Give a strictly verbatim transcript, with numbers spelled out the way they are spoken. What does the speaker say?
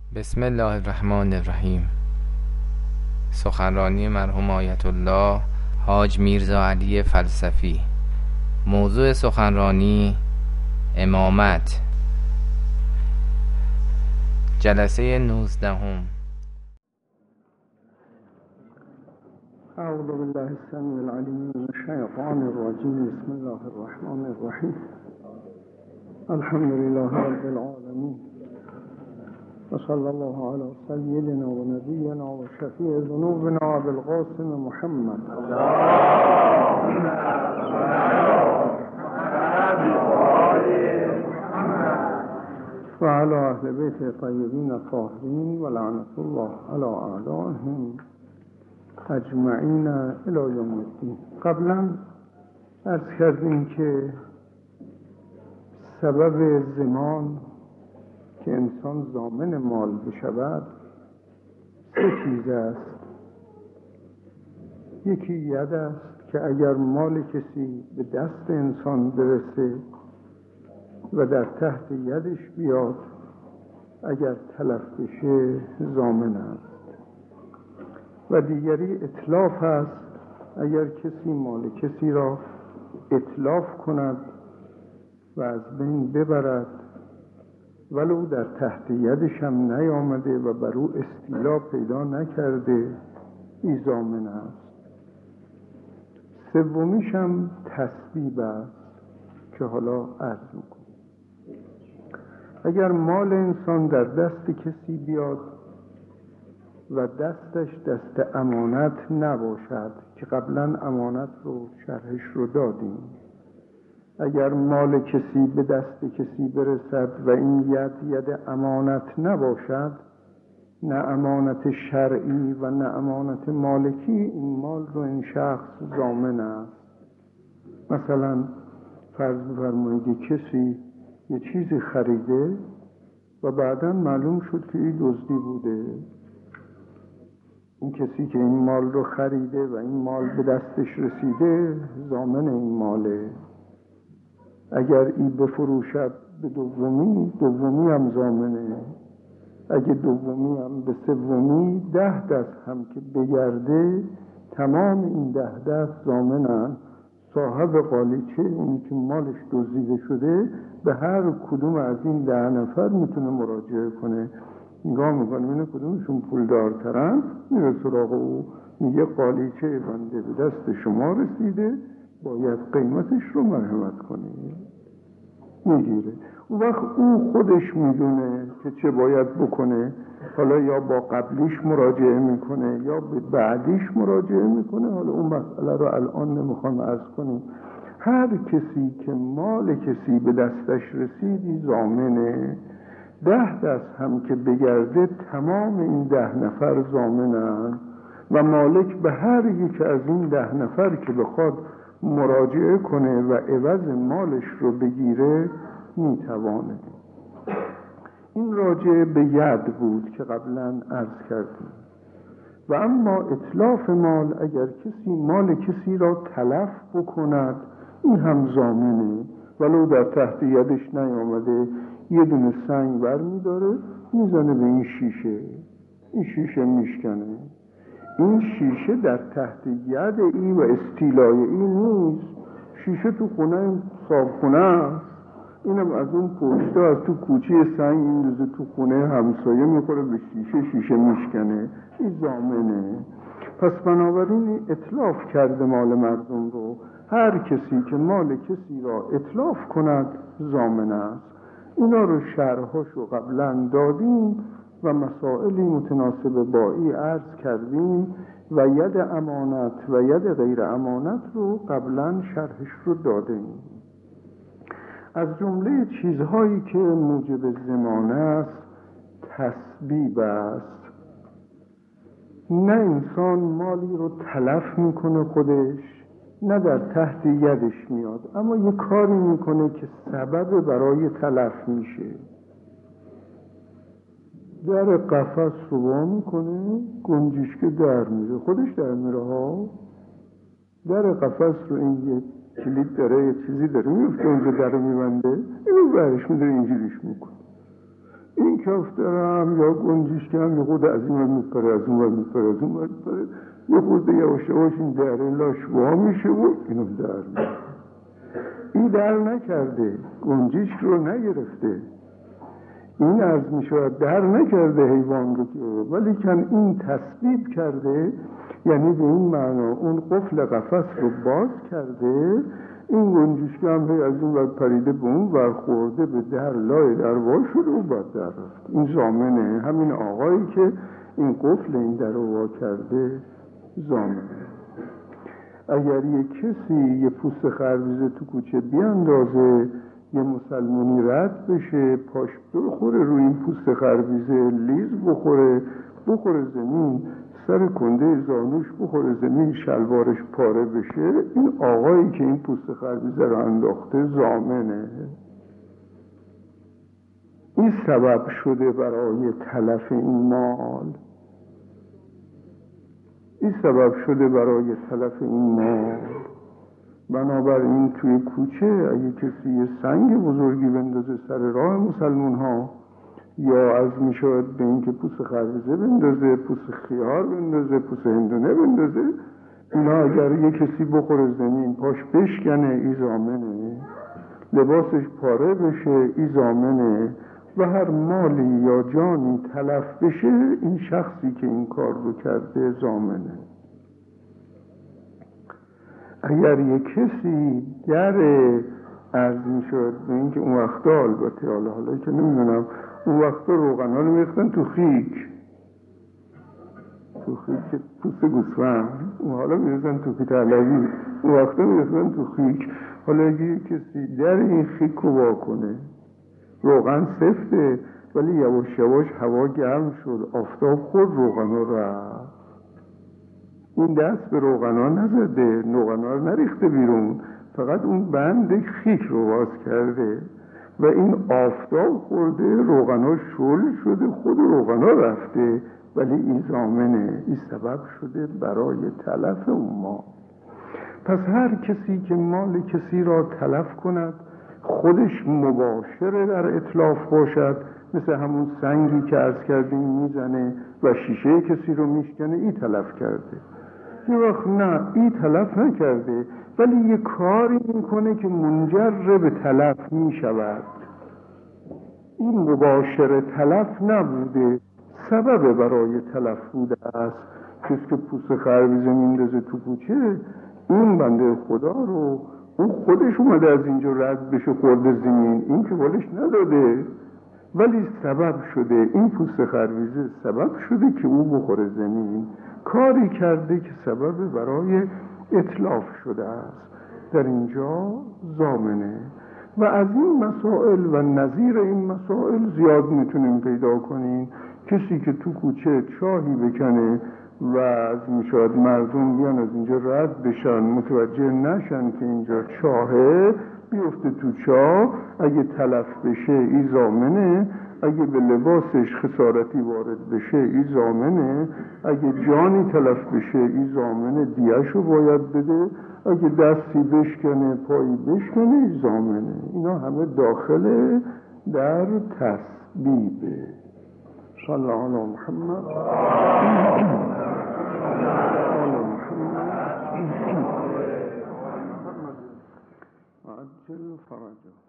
بسم الله الرحمن الرحیم. سخنرانی مرحوم آیت الله حاج میرزا علی فلسفی. موضوع سخنرانی امامت. جلسه نوزدهم. اعوذ بالله السمیع العلیم من الشیطان الرجیم. بسم الله الرحمن الرحیم. الحمد لله رب العالمین و صلی الله علی سیدنا و نبینا و شفیع ذنوبنا ابی القاسم محمد و علی اهل بیت طیبین الطاهرین و لعنت الله علی اعدائهم اجمعین الی یوم الدین. قبلا عرض کردیم که سبب زمان که انسان ضامن مال بشود سه چیز است. یکی ید است که اگر مال کسی به دست انسان برسه و در تحت یدش بیاد، اگر تلف بشه ضامن است. و دیگری اتلاف است، اگر کسی مال کسی را اتلاف کند و از بین ببرد ولو در تحت یدش هم نیامده و بر او استیلا پیدا نکرده، این ضامن است. سومیش هم تسبیب است که حالا عرض میکنم. اگر مال انسان در دست کسی بیاد و دستش دست امانت نباشد که قبلا امانت رو شرحش رو دادیم، اگر مال کسی به دست کسی برسد و این ید ید امانت نباشد، نه امانت شرعی و نه امانت مالکی، این مال رو این شخص ضامن است. مثلا فرض بفرمایید کسی یه چیزی خریده و بعدا معلوم شد که این دزدی بوده. این کسی که این مال رو خریده و این مال به دستش رسیده ضامن این ماله. اگر این بفروشد به دومی، دومی هم ضامنه. اگه دومی هم به سومی، ده دست هم که بگرده تمام این ده دست ضامنن. صاحب قالیچه، اونی که مالش دزدیده شده، به هر کدوم از این ده نفر میتونه مراجعه کنه. نگاه میکنه اینه کدومشون پول دارترن، میره سراغ او، میگه قالیچه بنده به دست شما رسیده، باید قیمتش رو مرحمت کنی. میگیره. اون وقت او خودش میدونه که چه باید بکنه. حالا یا با قبلیش مراجعه میکنه یا به بعدیش مراجعه میکنه. حالا اون مسئله رو الان نمیخوام عرض کنیم. هر کسی که مال کسی به دستش رسیدی ضامنه. ده دست هم که بگرده تمام این ده نفر ضامنن و مالک به هر یک از این ده نفر که بخواد مراجعه کنه و عوض مالش رو بگیره میتوانه. این راجع به ید بود که قبلا عرض کردیم. و اما اتلاف مال، اگر کسی مال کسی را تلف بکند، این هم ضامنه. ولو در تحت یدش نیامده، یه دونه سنگ بر میداره میزنه به این شیشه، این شیشه میشکنه. این شیشه در تحت ید ای و استیلای ای نیست. شیشه تو خونه صابخونه است، اینم از اون پشته از تو کوچه سنگ میندازه تو خونه همسایه، میخوره به شیشه، شیشه میشکنه. این ضامنه. پس بنابراین اتلاف کرده مال مردم رو. هر کسی که مال کسی را اتلاف کند ضامن است. اینا رو شرحاشو قبلا دادیم و مسائلی متناسب با این عرض کردیم و ید امانت و ید غیر امانت رو قبلا شرحش رو دادیم. از جمله چیزهایی که موجب ضمان است تسبیب است. نه انسان مالی رو تلف میکنه خودش، نه در تحت یدش میاد، اما یه کاری میکنه که سبب برای تلف میشه. در قفس رو وا میکنه، گنجشک در میره، خودش در میره ها. در قفس رو این یه کلید داره، یه چیزی داره، میفته اونجا در رو میبنده، اینو برش میداره اینجوریش میکنه. این کفترم یا گنجشکم یه خود از این ور میپره، از اون ور میپره، از اون ور میپره، یه خود یواش یواش این دره لاش وا میشه و اینو در میشه. این در نکرده، گنجشک رو نگرفته، این عرض میشود در نکرده حیوان رو که، ولی کن این تسبیب کرده، یعنی به این معنا اون قفل قفس رو باز کرده. این گنجشک هم هی از اون ور پریده به اون ور خورده به در، لای در وا شده و بعد در رفت. این ضامنه، همین آقایی که این قفل این در رو وا کرده ضامنه. اگر یه کسی یه پوست خربزه تو کوچه بیاندازه، یه مسلمونی رد بشه، پاش بخوره روی این پوست خربزه، لیز بخوره، بخوره زمین، سر کنده زانوش بخوره زمین، شلوارش پاره بشه، این آقایی که این پوست خربزه رو انداخته ضامنه. این سبب شده برای تلف این مال، این سبب شده برای تلف این مال. بنابراین توی کوچه اگه کسی یه سنگ بزرگی بندازه سر راه مسلمون ها، یا از میشود به این که پوست خربزه بندازه، پوست خیار بندازه، پوست هندونه بندازه، اینا اگر یه کسی بخوره زمین، پاش بشکنه، ای ضامنه. لباسش پاره بشه، ای ضامنه. و هر مالی یا جانی تلف بشه، این شخصی که این کار رو کرده ضامنه. اگر یک کسی در عرض می شد به این که اون وقتا، البته حالا حالا که نمیدونم، اون وقتا روغن ها رو میختن تو خیک، تو خیک پوست گوسفند، اون حالا میرسن تو پیت علوی، اون وقتا میرسن تو خیک. حالا اگه کسی در این خیک رو وا کنه، روغن سفته ولی یواش یواش هوا گرم شد، آفتاب خود روغن ها رفت، این دست به روغنا نزده، روغنا رو نریخته بیرون، فقط اون بند خیک رو باز کرده و این آفتاب خورده، روغنا شل شده، خود روغنا رفته، ولی این ضامنه، این سبب شده برای تلف اون مال. پس هر کسی که مال کسی را تلف کند، خودش مباشره در اتلاف باشد، مثل همون سنگی که عرض کردیم میزنه و شیشه کسی رو میشکنه، این تلف کرده. یه وقت نه، این تلف نکرده ولی یه کاری میکنه که منجر به تلف میشود، این مباشر تلف نبوده، سبب برای تلف بوده است. کسی که پوست خربزه میندازه تو کوچه، این بنده خدا رو، اون خودش اومده از اینجا رد بشه خورده زمین، این که بالش نداده، ولی سبب شده، این پوست خربزه سبب شده که او بخوره زمین، کاری کرده که سبب برای اتلاف شده است، در اینجا ضامنه. و از این مسائل و نظیر این مسائل زیاد میتونیم پیدا کنیم. کسی که تو کوچه چاهی بکنه و از میشود مردم بیان از اینجا رد بشن، متوجه نشن که اینجا چاهه، بیفته تو چاه، اگه تلف بشه ای ضامنه، اگه به لباسش خسارتی وارد بشه ای ضامنه، اگه جانی تلف بشه ای ضامنه، دیه‌شو باید بده، اگه دستی بشکنه، پایی بشکنه، ای ضامنه. اینا همه داخل در تسبیبه. صلی الله علی محمد عجل فرجه.